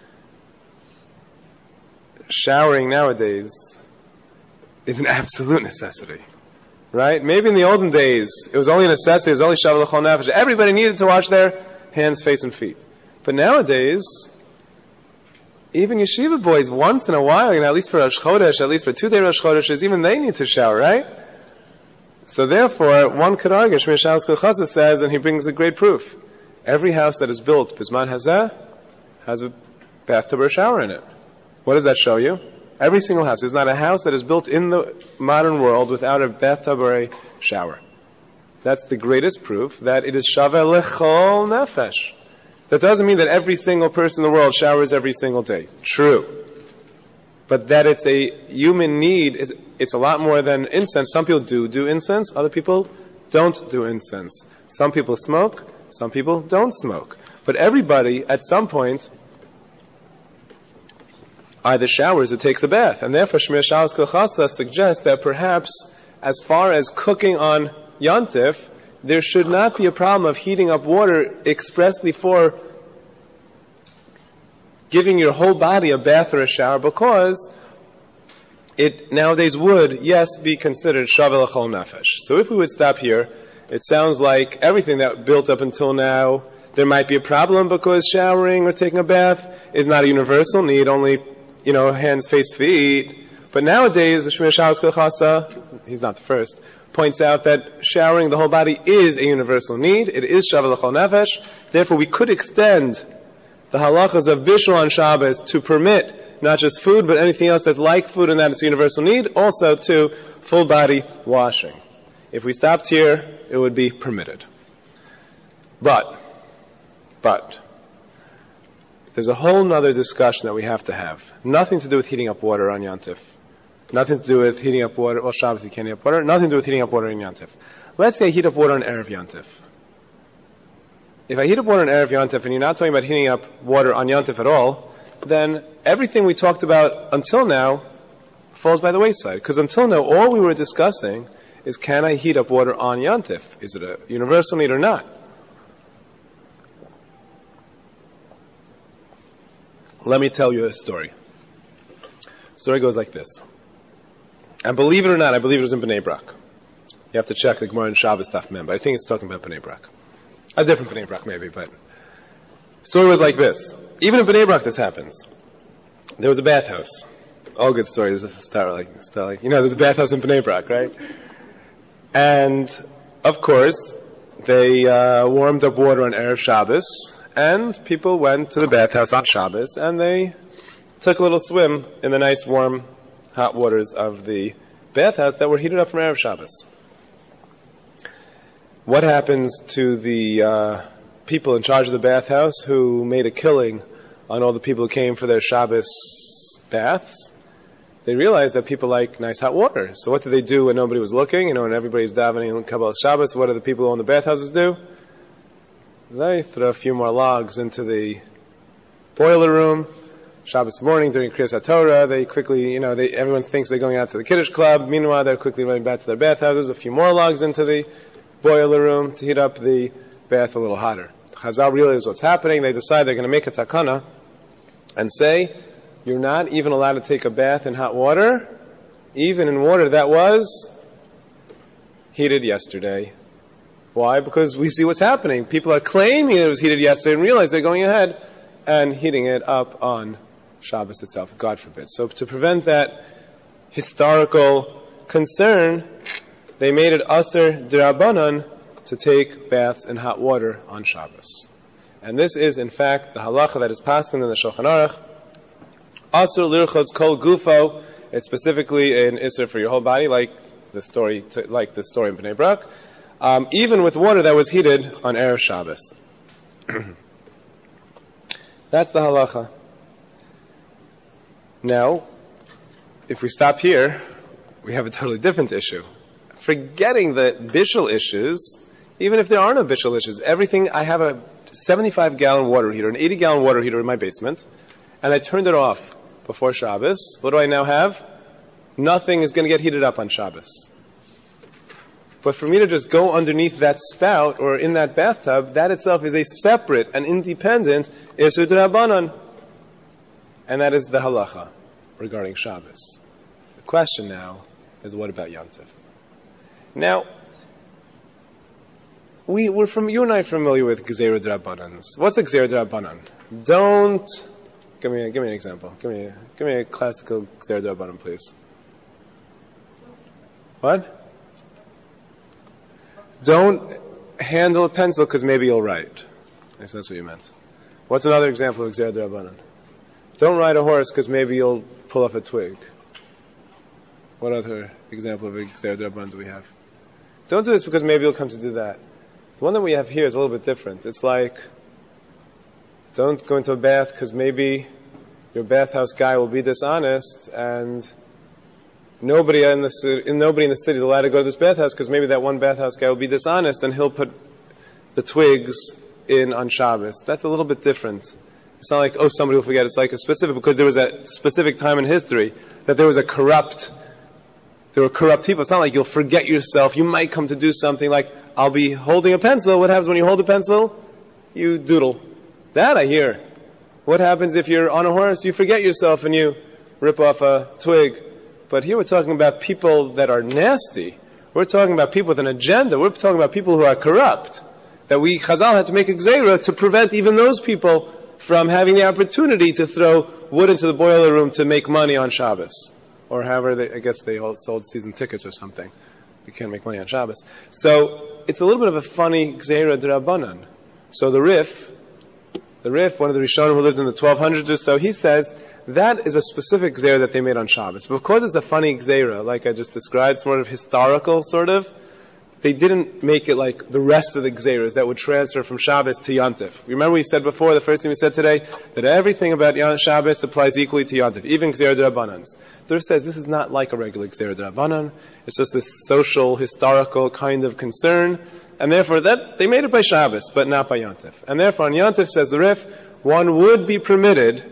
Showering nowadays is an absolute necessity. Right? Maybe in the olden days, it was only a necessity, it was only Shava L'chol Nefesh. Everybody needed to wash their hands, face, and feet. But nowadays, even yeshiva boys, once in a while, at least for Rosh Chodesh, at least for 2-day Rosh Chodeshes, even they need to shower, right? So therefore, one could argue, Shmir Shabbos Kilchasa says, and he brings a great proof. Every house that is built, Bisman Hazeh, has a bathtub or a shower in it. What does that show you? Every single house. There's not a house that is built in the modern world without a bathtub or a shower. That's the greatest proof that it is Shava L'chol Nefesh. That doesn't mean that every single person in the world showers every single day. True. But that it's a human need, it's a lot more than incense. Some people do incense, other people don't do incense. Some people smoke, some people don't smoke. But everybody, at some point, either showers or takes a bath. And therefore, Shmir Shabbos Kilchasa suggests that perhaps as far as cooking on Yontif, there should not be a problem of heating up water expressly for giving your whole body a bath or a shower, because it nowadays would, yes, be considered shavel l'chol nefesh. So if we would stop here, it sounds like everything that built up until now, there might be a problem because showering or taking a bath is not a universal need, only, hands, face, feet. But nowadays, the Shmir Shabbos Kilchasa, he's not the first, points out that showering the whole body is a universal need. It is shavel l'chol nefesh. Therefore, we could extend the halachas of bishul on Shabbos to permit not just food, but anything else that's like food and that it's a universal need, also to full body washing. If we stopped here, it would be permitted. But, there's a whole nother discussion that we have to have. Nothing to do with heating up water on Yontif. Nothing to do with heating up water, well, Shabbos you can't heat up water. Nothing to do with heating up water in Yontif. Let's say I heat up water on Erev Yontif. If I heat up water on Erev Yontif, and you're not talking about heating up water on Yontif at all, then everything we talked about until now falls by the wayside. Because until now, all we were discussing is, can I heat up water on Yontif? Is it a universal need or not? Let me tell you a story. The story goes like this. And believe it or not, I believe it was in Bnei Brak. You have to check the Gemara in Shabbos Daf Mem, but I think it's talking about Bnei Brak. A different Bnei Brak maybe, but the story was like this. Even in Bnei Brak this happens. There was a bathhouse. All good stories start like there's a bathhouse in Bnei Brak, right? And, of course, they warmed up water on Erev Shabbos, and people went to the bathhouse on Shabbos, and they took a little swim in the nice, warm, hot waters of the bathhouse that were heated up from Erev Shabbos. What happens to the people in charge of the bathhouse who made a killing on all the people who came for their Shabbos baths? They realized that people like nice hot water. So what did they do when nobody was looking? When everybody's davening and Kabbalah Shabbos, what do the people who own the bathhouses do? They throw a few more logs into the boiler room. Shabbos morning during Kriyas HaTorah, they quickly, everyone thinks they're going out to the Kiddush Club. Meanwhile, they're quickly running back to their bathhouses. A few more logs into the boiler room to heat up the bath a little hotter. Chazal realizes what's happening. They decide they're going to make a takana and say, you're not even allowed to take a bath in hot water, even in water that was heated yesterday. Why? Because we see what's happening. People are claiming it was heated yesterday and realize they're going ahead and heating it up on Shabbos itself, God forbid. So to prevent that historical concern, they made it aser d'Rabbanan to take baths in hot water on Shabbos. And this is, in fact, the halacha that is passed in the Shulchan Aruch. Aser lirchotz kol gufo. It's specifically an iser for your whole body, like the story in Bnei Brak. Even with water that was heated on Erev Shabbos. That's the halacha. Now, if we stop here, we have a totally different issue. Forgetting the bishul issues, even if there are no bishul issues, I have a 75-gallon water heater, an 80-gallon water heater in my basement, and I turned it off before Shabbos. What do I now have? Nothing is going to get heated up on Shabbos. But for me to just go underneath that spout or in that bathtub, that itself is a separate and independent Isur D'Rabbanan. And that is the halacha regarding Shabbos. The question now is, what about Yontif? Now, you and I are familiar with Gzeira D'Rabbanans. What's a Gzeira D'Rabbanan? Give me an example. Give me a classical Gzeira D'Rabbanan, please. What? Don't handle a pencil because maybe you'll write. I guess that's what you meant. What's another example of Gzeira D'Rabbanan? Don't ride a horse because maybe you'll pull off a twig. What other example of a Gzeira D'Rabbanan do we have? Don't do this because maybe you'll come to do that. The one that we have here is a little bit different. It's like, don't go into a bath because maybe your bathhouse guy will be dishonest and nobody in the city is allowed to go to this bathhouse because maybe that one bathhouse guy will be dishonest and he'll put the twigs in on Shabbos. That's a little bit different. It's not like, somebody will forget. It's like a specific, because there was a specific time in history that there was a corrupt There were corrupt people. It's not like you'll forget yourself. You might come to do something like, I'll be holding a pencil. What happens when you hold a pencil? You doodle. That I hear. What happens if you're on a horse? You forget yourself and you rip off a twig. But here we're talking about people that are nasty. We're talking about people with an agenda. We're talking about people who are corrupt. That we, Chazal, had to make a gzeira to prevent even those people from having the opportunity to throw wood into the boiler room to make money on Shabbos. Or however, I guess they all sold season tickets or something. You can't make money on Shabbos. So, it's a little bit of a funny gzeira d'Rabbanan. So the Rif, one of the Rishonim who lived in the 1200s or so, he says, that is a specific gzeira that they made on Shabbos. But because it's a funny gzeira, like I just described, sort of historical, they didn't make it like the rest of the gzeiras that would transfer from Shabbos to Yontif. Remember we said before, the first thing we said today, that everything about Shabbos applies equally to Yontif, even gzeira d'Rabbanans. The Rif says this is not like a regular gzeira d'Rabbanan. It's just this social, historical kind of concern. And therefore, that they made it by Shabbos, but not by Yontif. And therefore, on Yontif, says the Rif, one would be permitted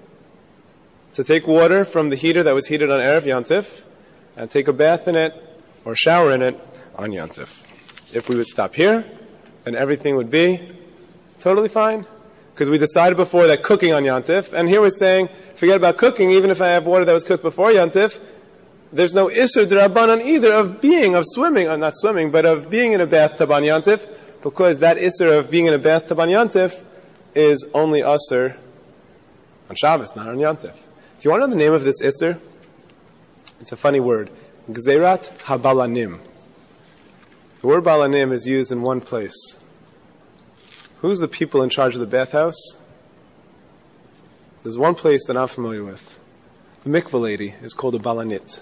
to take water from the heater that was heated on Erev Yontif and take a bath in it or shower in it on Yontif. If we would stop here, then everything would be totally fine. Because we decided before that cooking on Yontif, and here we're saying, forget about cooking, even if I have water that was cooked before Yontif, there's no Isser d'Rabbanan either of swimming, not swimming, but of being in a bathtub on Yontif, because that Isser of being in a bathtub on Yontif is only Isser on Shabbos, not on Yontif. Do you want to know the name of this Isser? It's a funny word. Gzerat HaBalanim. The word Balanim is used in one place. Who's the people in charge of the bathhouse? There's one place that I'm familiar with. The mikveh lady is called a Balanit.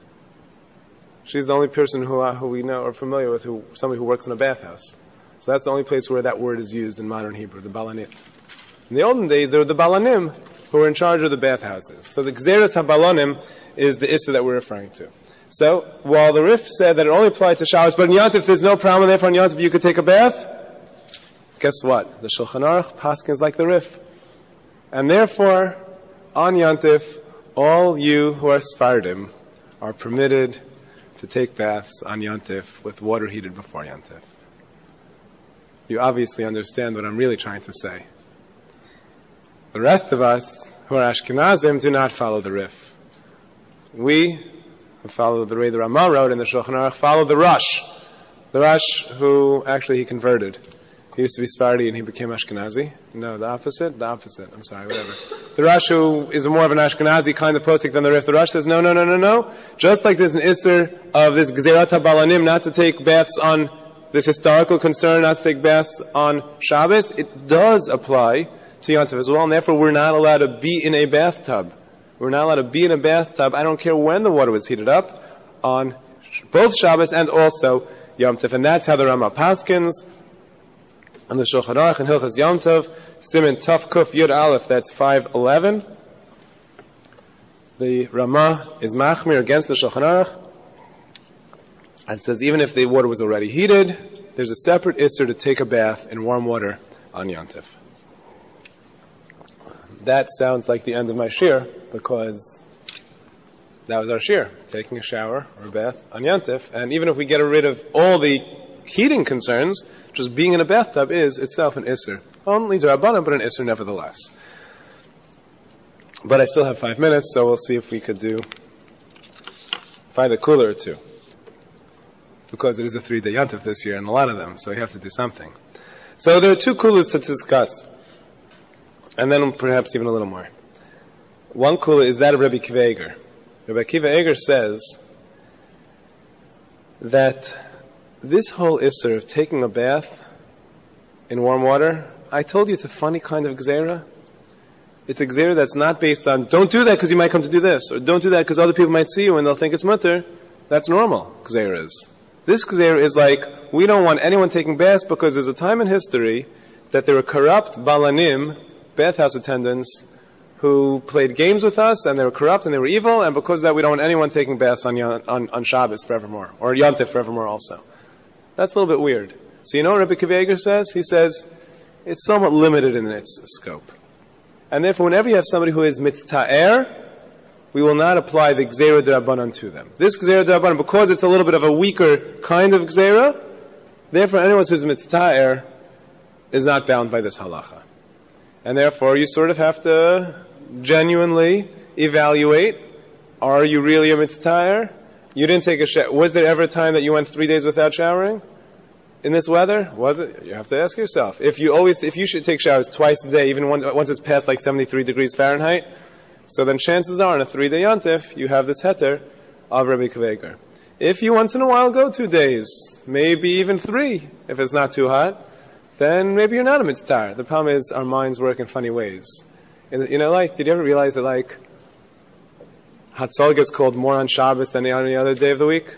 She's the only person who we know are familiar with, somebody who works in a bathhouse. So that's the only place where that word is used in modern Hebrew, the Balanit. In the olden days, there were the Balanim who were in charge of the bathhouses. So the Gzeras HaBalanim is the Issur that we're referring to. So, while the Rif said that it only applied to Shabbos, but in Yontif there's no problem, therefore in Yontif you could take a bath, guess what? The Shulchan Aruch paskins like the Rif. And therefore, on Yontif, all you who are Sfardim are permitted to take baths on Yontif with water heated before Yontif. You obviously understand what I'm really trying to say. The rest of us, who are Ashkenazim, do not follow the Rif. We, who follow the way the Ramah wrote in the Shulchan Aruch, follow the Rosh. The Rosh who actually he converted. He used to be Sephardi and he became Ashkenazi. No, the opposite? The opposite. I'm sorry, whatever. The Rosh who is more of an Ashkenazi kind of posik than the Rif. The Rosh says, no. Just like there's an Isser of this Gzerat HaBalanim not to take baths on this historical concern, not to take baths on Shabbos, it does apply to Yontif as well, and therefore we're not allowed to be in a bathtub. We're not allowed to be in a bathtub, I don't care when the water was heated up, on both Shabbos and also Yom Tov. And that's how the Ramah paskins on the Shulchan Aruch and Hilchos Yom Tov, Siman Tov Kuf Yud Aleph, that's 511. The Ramah is machmir against the Shulchan Aruch, and says even if the water was already heated, there's a separate Isser to take a bath in warm water on Yom Tov. That sounds like the end of my shir, because that was our shir, taking a shower or a bath on Yontif. And even if we get rid of all the heating concerns, just being in a bathtub is itself an Isser. Only d'Rabbanan, but an Isser nevertheless. But I still have 5 minutes, so we'll see if we could find a cooler or two. Because it is a 3-day Yontif this year, and a lot of them, so you have to do something. So there are 2 coolers to discuss. And then perhaps even a little more. One kula is that of Rabbi Akiva Eiger. Rabbi Akiva Eiger says that this whole Isser of taking a bath in warm water, I told you it's a funny kind of gzeira. It's a gzeira that's not based on, don't do that because you might come to do this, or don't do that because other people might see you and they'll think it's mutter. That's normal gzeira is. This gzeira is like, we don't want anyone taking baths because there's a time in history that there were corrupt balanim, bathhouse attendants, who played games with us, and they were corrupt and they were evil, and because of that we don't want anyone taking baths on Shabbos forevermore, or Yontif forevermore also. That's a little bit weird. So you know what Rabbi Akiva Eiger says? He says, it's somewhat limited in its scope. And therefore whenever you have somebody who is mitzta'er, we will not apply the Gzeira D'Rabbanan to them. This Gzeira D'Rabbanan, because it's a little bit of a weaker kind of Gzeira, therefore anyone who's mitzta'er is not bound by this halacha. And therefore you sort of have to genuinely evaluate, are you really a mitzta'er? You didn't take a shower. Was there ever a time that you went 3 days without showering? In this weather? Was it? You have to ask yourself. If you should take showers twice a day, even once it's past like 73 degrees Fahrenheit, so then chances are on a 3-day yontif, you have this heter of Rabbi Kveger. If you once in a while go 2 days, maybe even 3, if it's not too hot, then maybe you're not a mitzvah. The problem is our minds work in funny ways. Did you ever realize that Hatzal gets called more on Shabbos than any other day of the week?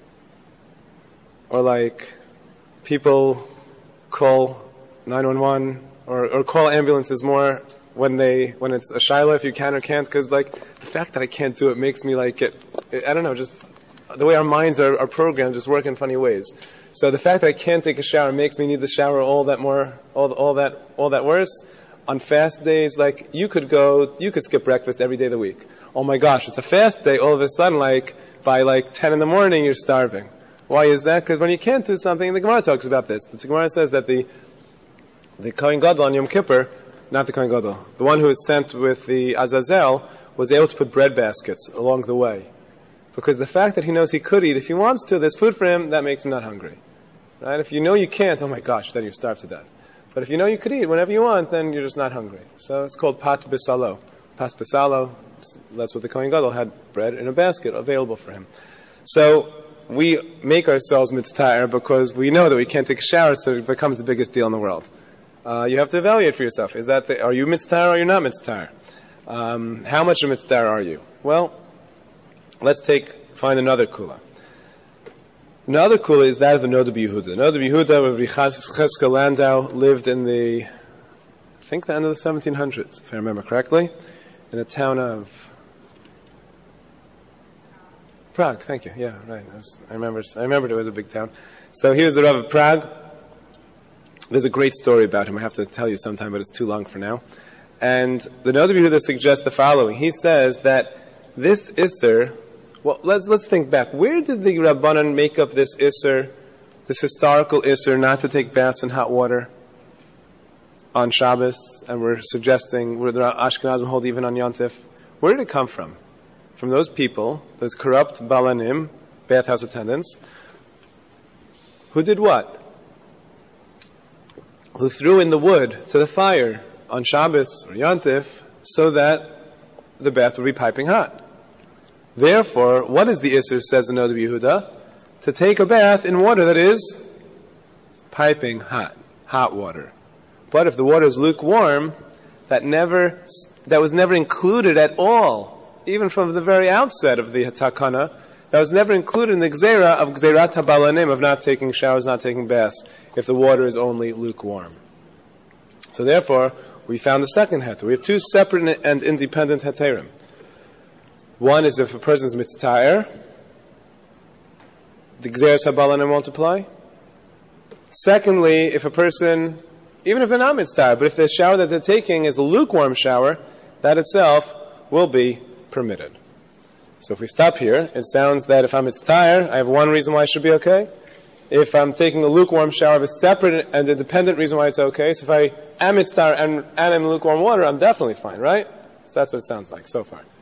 Or people call 911 or call ambulances more when it's a shiloh, if you can or can't, because the fact that I can't do it makes me I don't know, just the way our minds are programmed just work in funny ways. So the fact that I can't take a shower makes me need the shower all that worse. On fast days, you could skip breakfast every day of the week. Oh my gosh, it's a fast day, all of a sudden, by 10 in the morning, you're starving. Why is that? Because when you can't do something, the Gemara talks about this. The Gemara says that the Kohen Gadol on Yom Kippur, not the Kohen Gadol, the one who was sent with the Azazel, was able to put bread baskets along the way. Because the fact that he knows he could eat, if he wants to, there's food for him, that makes him not hungry. Right? If you know you can't, oh my gosh, then you starve to death. But if you know you could eat whenever you want, then you're just not hungry. So it's called pat bisalo. Pas bisalo, that's what the Kohen Gadol had, bread in a basket available for him. So we make ourselves mitzta'er because we know that we can't take a shower, so it becomes the biggest deal in the world. You have to evaluate for yourself. Are you mitzta'er or are you not mitzta'er? How much of mitzta'er are you? Well, let's find another kula. Another kula is that of the Noda B'Yehuda. The Noda B'Yehuda, Rabbi Cheskel Landau, lived in the end of the 1700s, if I remember correctly, in the town of Prague. Thank you. Yeah, right. I remembered it was a big town. So he was the Rav of Prague. There's a great story about him. I have to tell you sometime, but it's too long for now. And the Noda B'Yehuda suggests the following. He says that this Isser, well, let's think back. Where did the Rabbanan make up this Isser, this historical Isser, not to take baths in hot water on Shabbos? And we're suggesting, where the Ashkenazim hold even on Yontif. Where did it come from? From those people, those corrupt Balanim, bathhouse attendants, who did what? Who threw in the wood to the fire on Shabbos or Yontif so that the bath would be piping hot. Therefore, what is the Isser, says the Noda B'Yehuda? To take a bath in water that is piping hot water. But if the water is lukewarm, that was never included at all, even from the very outset of the Takana, that was never included in the Gzeira of Gzeirat HaBalanim, of not taking showers, not taking baths, if the water is only lukewarm. So therefore, we found the second heter. We have two separate and independent heterim. One is if a person is mitzta'er, the Gzeiras HaBalanim won't apply. Secondly, if a person, even if they're not mitzta'er, but if the shower that they're taking is a lukewarm shower, that itself will be permitted. So if we stop here, it sounds that if I'm mitzta'er, I have one reason why it should be okay. If I'm taking a lukewarm shower, I have a separate and independent reason why it's okay. So if I am mitzta'er and I'm in lukewarm water, I'm definitely fine, right? So that's what it sounds like so far.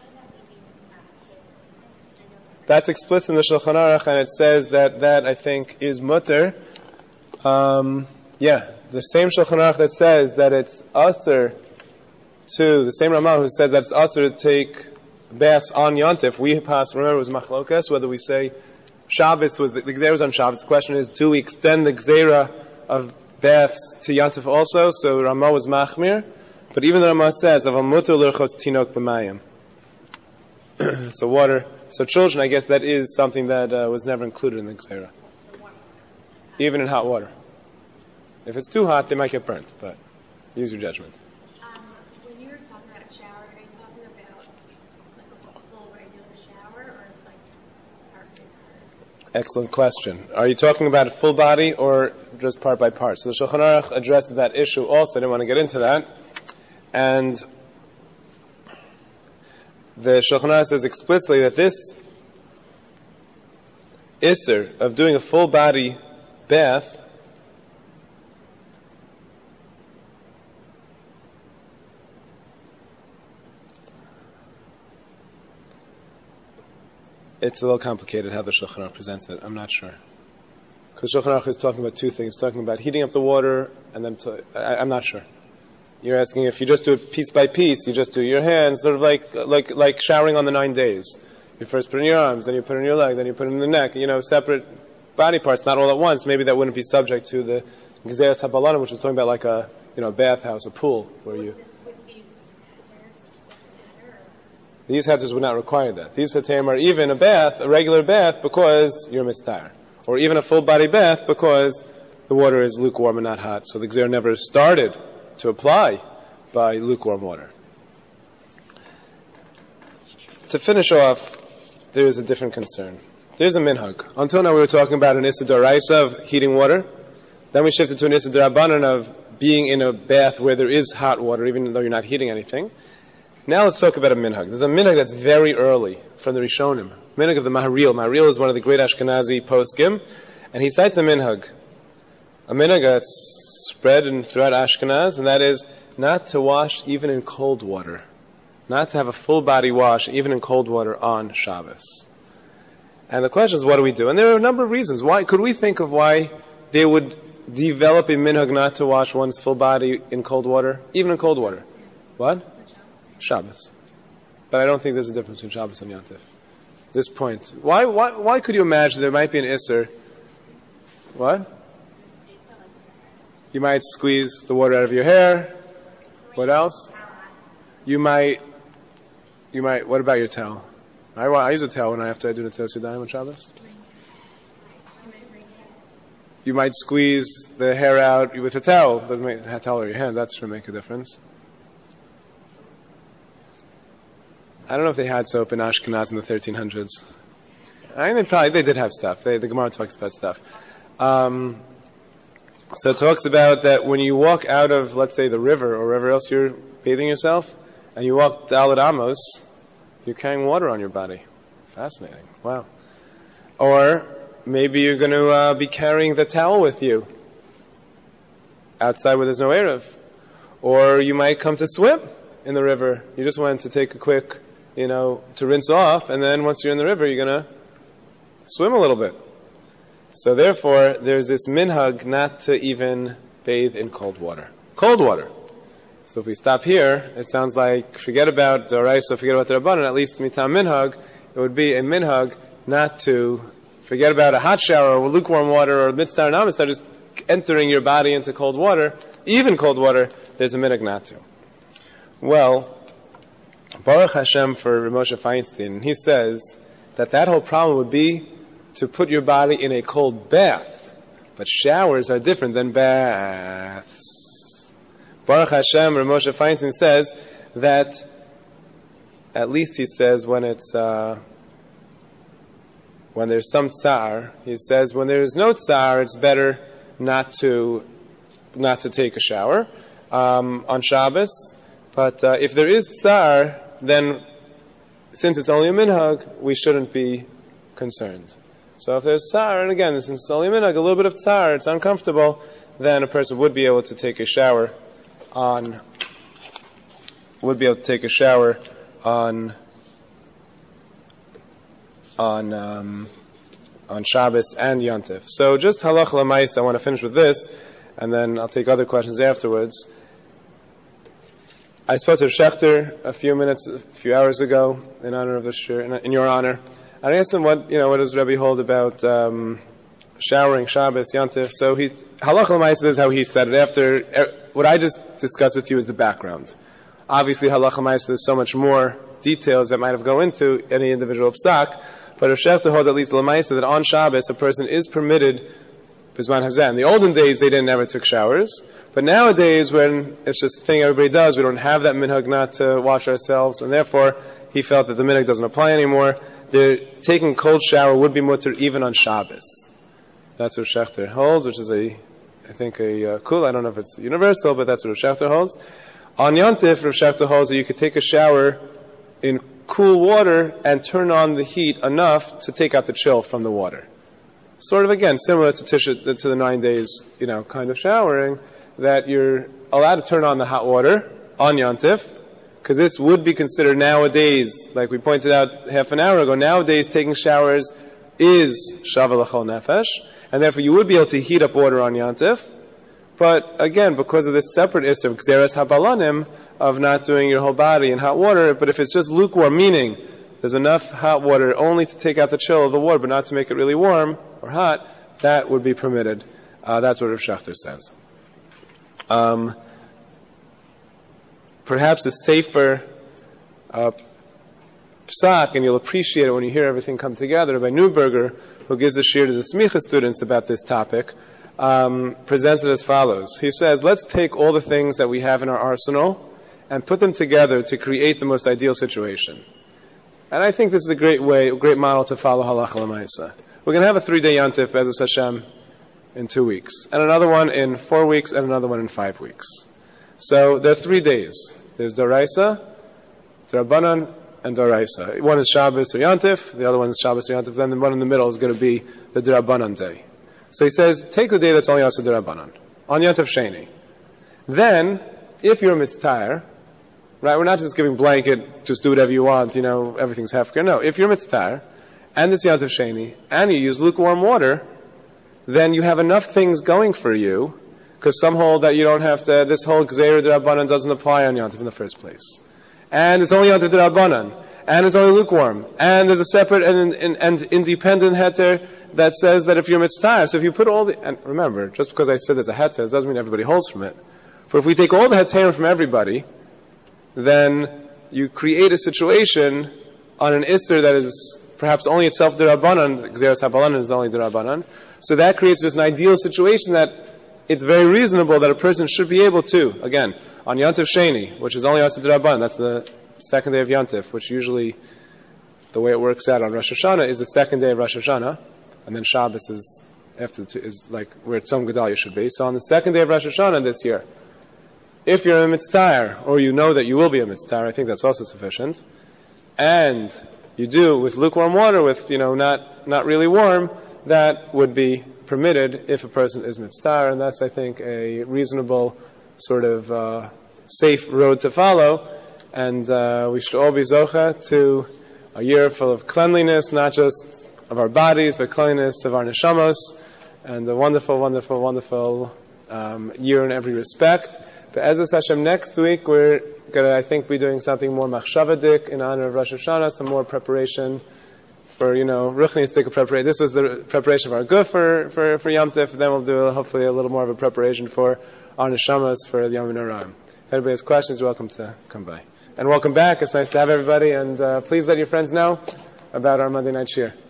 That's explicit in the Shulchan Aruch, and it says that I think is mutter. The same Shulchan Aruch that says that it's usher to, the same Ramah who says that it's usher to take baths on Yontif. We pass, remember it was Machlokas, whether we say Shabbos was, the Gzeira was on Shabbos. The question is, do we extend the Gzeira of baths to Yontif also? So Ramah was Machmir. But even the Ramah says, Aval mutter l'rchotz tinok b'mayim. So water. So children, I guess that is something that was never included in the Gzeira. Even in hot water. If it's too hot, they might get burnt, but use your judgment. When you were talking about a shower, are you talking about a full regular shower or part by part? Excellent question. Are you talking about a full body or just part by part? So the Shulchan Aruch addressed that issue also. I didn't want to get into that. And the Shulchan Aruch says explicitly that this Isser of doing a full body bath it's a little complicated how the Shulchan Aruch presents it. I'm not sure. Because Shulchan Aruch is talking about two things. Talking about heating up the water, and then I'm not sure. You're asking if you just do it piece by piece, you just do your hands, sort of like showering on the 9 days. You first put it in your arms, then you put it in your leg, then you put it in the neck, separate body parts, not all at once. Maybe that wouldn't be subject to the Gezeres HaBalanim, which is talking about like a bathhouse, a pool, where you... These hetzers would not require that. These heterim are even a bath, a regular bath, because you're mistar. Or even a full body bath because the water is lukewarm and not hot. So the Gzer never started to apply by lukewarm water. To finish off, there is a different concern. There's a minhag. Until now we were talking about an Issa D'Oraisa of heating water. Then we shifted to an Issa D'Rabbanan of being in a bath where there is hot water, even though you're not heating anything. Now let's talk about a minhag. There's a minhag that's very early from the Rishonim. Minhag of the Maharil. Maharil is one of the great Ashkenazi poskim, and he cites a minhag that's spread throughout Ashkenaz, and that is not to wash even in cold water, not to have a full body wash even in cold water on Shabbos. And the question is, what do we do? And there are a number of reasons. Why could we think of why they would develop a minhag not to wash one's full body in cold water, even in cold water? What? Shabbos. But I don't think there's a difference between Shabbos and Yontif. This point. Why could you imagine there might be an Isser? What? You might squeeze the water out of your hair. What else? You might, what about your towel? I use a towel when I have to do the Tzilas Yadayim on Shabbos. You might squeeze the hair out with a towel. Doesn't make a towel or your hands. That's going to make a difference. I don't know if they had soap in Ashkenaz in the 1300s. I mean, they did have stuff. The Gemara talks about stuff. So it talks about that when you walk out of, let's say, the river or wherever else you're bathing yourself, and you walk Daled Amos, you're carrying water on your body. Fascinating. Wow. Or maybe you're going to be carrying the towel with you outside where there's no Erev. Or you might come to swim in the river. You just went to take a quick, to rinse off, and then once you're in the river, you're going to swim a little bit. So therefore, there's this minhag not to even bathe in cold water. Cold water. So if we stop here, it sounds like, forget about D'Oraisa, forget about the Rabbanan, at least mitam minhag, it would be a minhag not to forget about a hot shower or lukewarm water or mitzvah and amistar, just entering your body into cold water, even cold water, there's a minhag not to. Well, Baruch Hashem for Moshe Feinstein, he says that whole problem would be to put your body in a cold bath. But showers are different than baths. Baruch Hashem, Moshe Feinstein says that, at least he says when it's, when there's some tsar, he says when there is no tsar, it's better not to take a shower, on Shabbos. But, if there is tsar, then, since it's only a minhag, we shouldn't be concerned. So if there's tsar, and again, since it's only a minhag, a little bit of tsar, it's uncomfortable, then a person would be able to take a shower on Shabbos and Yontif. So just halach l'maisa, I want to finish with this, and then I'll take other questions afterwards. I spoke to Schechter a few hours ago in honor of the shir, in your honor. And I asked him what does Rebbe hold about showering Shabbos, Yontif. So halach l'maisa is how he said it. After what I just discussed with you is the background. Obviously, halach l'maisa there's so much more details that might have go into any individual psak. But if Schechter holds at least l'maisa that on Shabbos a person is permitted b'zman hazeh. In the olden days they never took showers. But nowadays, when it's just a thing everybody does, we don't have that minhag not to wash ourselves, and therefore he felt that the minhag doesn't apply anymore. Taking a cold shower would be mutter even on Shabbos. That's what Schechter holds, which is I think a kul. I don't know if it's universal, but that's what Schechter holds. On Yontif, Schechter holds that you could take a shower in cool water and turn on the heat enough to take out the chill from the water. Sort of, again, similar to the 9 days, kind of showering, that you're allowed to turn on the hot water on Yontif, because this would be considered nowadays, like we pointed out half an hour ago, nowadays taking showers is Shava L'chol Nefesh, and therefore you would be able to heat up water on Yontif. But again, because of this separate issue of Gzeres HaBalanim, of not doing your whole body in hot water, but if it's just lukewarm, meaning there's enough hot water only to take out the chill of the water, but not to make it really warm or hot, that would be permitted. That's what Rav Schachter says. Perhaps a safer psak, and you'll appreciate it when you hear everything come together, by Neuberger, who gives a shir to the Smicha students about this topic, presents it as follows. He says, let's take all the things that we have in our arsenal and put them together to create the most ideal situation. And I think this is a great model to follow halacha l'maisa. We're going to have a 3-day Yontif, Be'ezus Hashem, in 2 weeks, and another one in 4 weeks, and another one in 5 weeks. So there are 3 days. There's Doraisa, D'Rabbanan, and Doraisa. One is Shabbos or Yontif, the other one is Shabbos or Yontif, then the one in the middle is going to be the D'Rabbanan day. So he says, take the day that's only also D'Rabbanan, on Yontif Sheni. Then, if you're mitzvah, right, we're not just giving blanket, just do whatever you want, everything's hefker. No, if you're mitzvah, and it's Yontif Sheni, and you use lukewarm water, then you have enough things going for you, because some hold that you don't have to, this whole Gzeir D'Rabbanan doesn't apply on Yontif in the first place. And it's only Yontif D'Rabbanan, and it's only lukewarm, and there's a separate and independent heter that says that if you're mitzvah, so if you put all the, and remember, just because I said there's a heter, it doesn't mean everybody holds from it. But if we take all the heterim from everybody, then you create a situation on an Isser that is perhaps only itself D'Rabbanan, Gzeres HaBalanan is only D'Rabbanan, so that creates just an ideal situation that it's very reasonable that a person should be able to, again, on Yontif Sheni, which is only also D'Rabbanan, that's the second day of Yontif, which usually, the way it works out on Rosh Hashanah, is the second day of Rosh Hashanah, and then Shabbos is is like where Tzom Gedalia should be. So on the second day of Rosh Hashanah this year, if you're a mitzvah, or you know that you will be a mitzvah, I think that's also sufficient, and you do with lukewarm water, with, not really warm, that would be permitted if a person is mitzvah, and that's, I think, a reasonable sort of safe road to follow, and we should all be zocha to a year full of cleanliness, not just of our bodies, but cleanliness of our neshamos, and a wonderful, wonderful, wonderful year in every respect. But Be'ezus Hashem, next week we're going to, I think, be doing something more machshavadik in honor of Rosh Hashanah, some more preparation for, ruchnistic preparation. This is the preparation of our guf for Yom Tov. Then we'll do hopefully a little more of a preparation for our neshamas for the Yom Noraim. If anybody has questions, you're welcome to come by. And welcome back. It's nice to have everybody. And please let your friends know about our Monday night shir.